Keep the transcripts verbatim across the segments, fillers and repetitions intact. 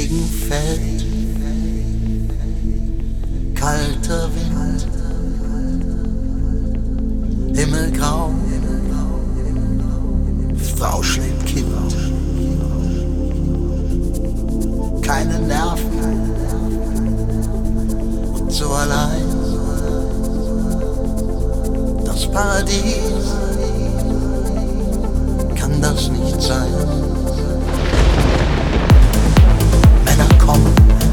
Regen fällt, kalter Wind, Himmelgrau, Frau schlägt Kind, keine Nerven und so allein. Das Paradies kann das nicht sein. Männer kommen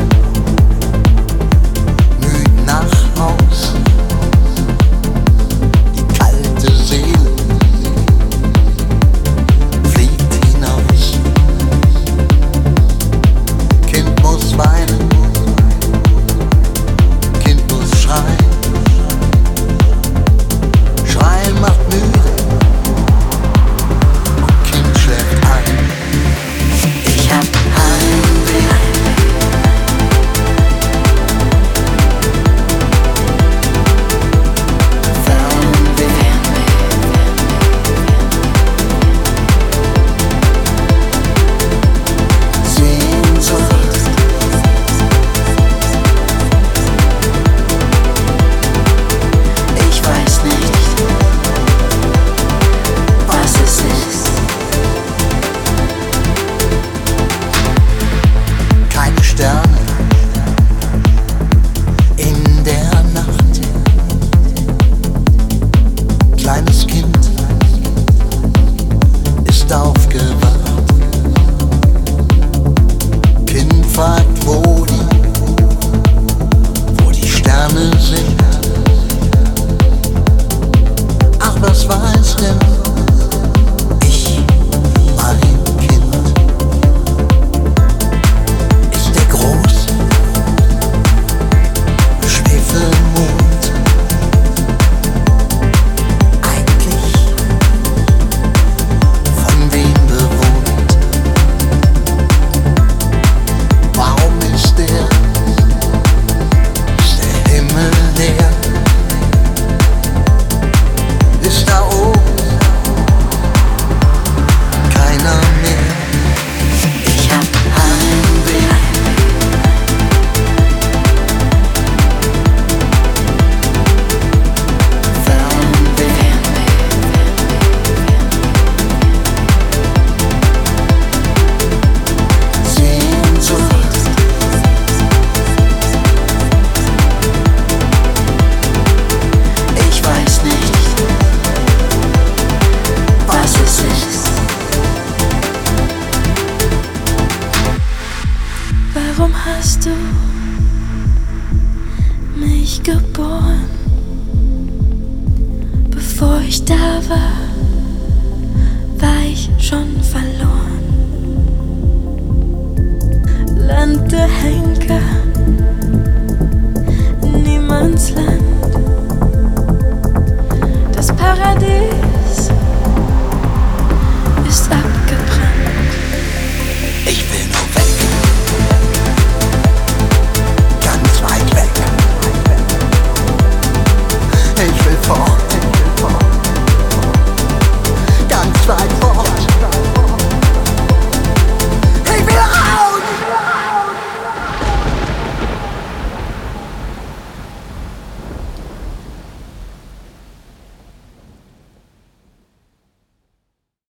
müde nach Haus, die kalte Seele fliegt hinaus. Kind muss weinen, Kind muss schreien, Schreien macht müde und Kind schläft ein. Ich hab Heimweh, Fernweh, Sehnsucht, ich weiß nicht, was es ist. Keine Sterne in der Nacht. Kleines Kind ist aufgewacht. Kind fragt, wo die, wo die Sterne sind. Ach, was weiß denn ich, mein Kind? Ist der groß, Schwefelmond eigentlich von wem bewohnt? Warum ist der, ist der Himmel leer? Ist da oben keiner mehr? Ich hab Heimweh, Fernweh, Sehnsucht, ich weiß nicht, was es ist. Warum hast du mich geboren? Bevor ich da war, war ich schon verloren.